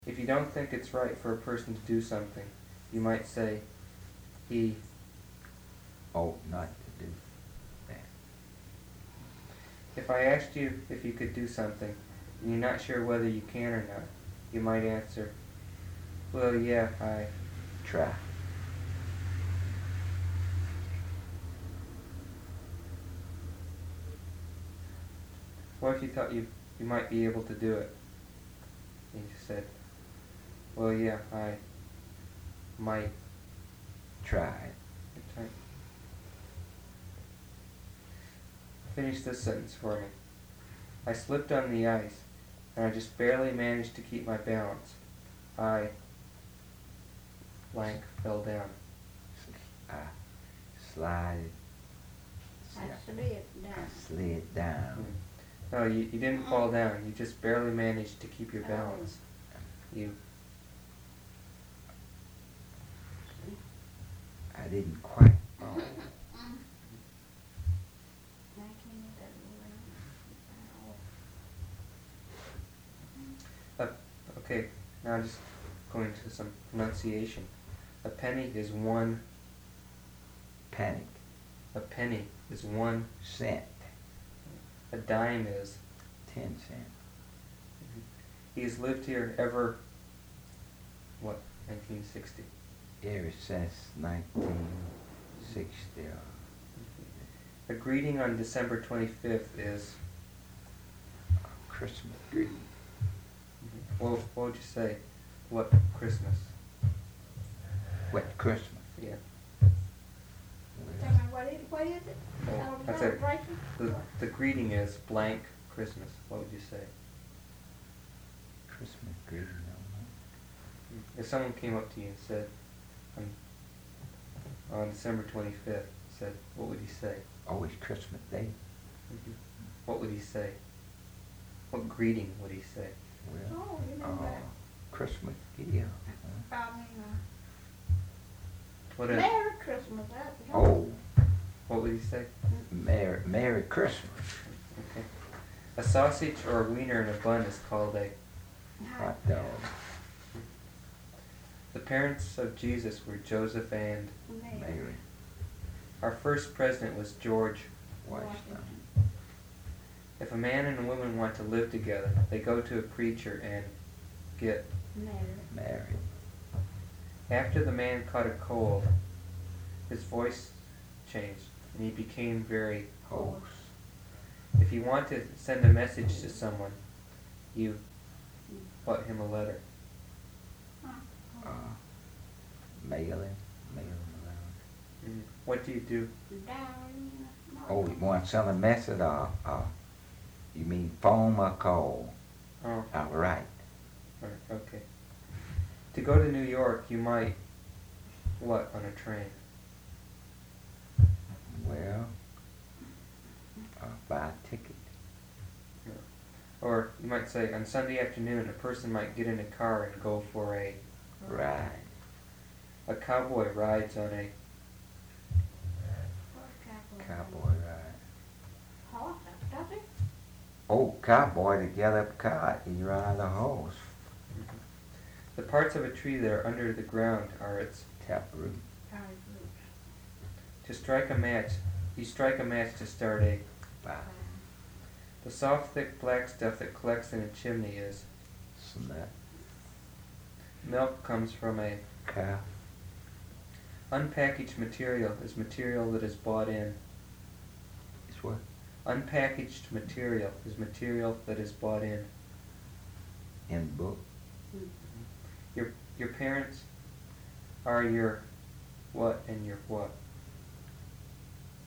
If you don't think it's right for a person to do something, you might say, he ought not to do that. If I asked you if you could do something, and you're not sure whether you can or not, you might answer, well, yeah, I Try. What if you thought you might be able to do it? And you said, well, yeah, I might Try it. Finish this sentence for me. I slipped on the ice, and I just barely managed to keep my balance. I fell down. Slide. I slid down. Slid down. No, you didn't fall down. You just barely managed to keep your balance. You. I didn't quite fall. Okay, now just going to some pronunciation. A penny is one. Panic. A penny is 1 Cent. A dime is 10 cents. He has lived here ever, 1960? Ever since 1960. A greeting on December 25th is? Christmas greeting. What would you say? What Christmas? What Christmas? Yeah. Tell me, what is it? Oh, that's it. The greeting is blank Christmas. What would you say? Christmas greeting, If someone came up to you and said, on December 25th, said, what would you say? Always Christmas Day. What would he say? What greeting would he say? Well, You know that. Christmas Eve. Merry Christmas. Oh. What would he say? Merry Christmas. Okay. A sausage or a wiener in a bun is called a hot dog. The parents of Jesus were Joseph and Mary. Our first president was George Washington. If a man and a woman want to live together, they go to a preacher and get married. After the man caught a cold, his voice changed and he became very hoarse. If you want to send a message to someone, you write him a letter. Mail him a letter. What do you do? Oh, you want to send a message? You mean phone or call? Oh. All right. Okay. To go to New York, you might what on a train? Well, buy a ticket. Yeah. Or you might say on Sunday afternoon, a person might get in a car and go for a ride. A cowboy rides on a cowboy ride. Oh, cowboy to get up cart, he ride a horse. The parts of a tree that are under the ground are its taproot. To strike a match, you strike a match to start a fire. The soft, thick black stuff that collects in a chimney is cement. Milk comes from a cow. Unpackaged material is material that is bought in. It's what? Unpackaged material is material that is bought in. In book. Your parents are your what and your what?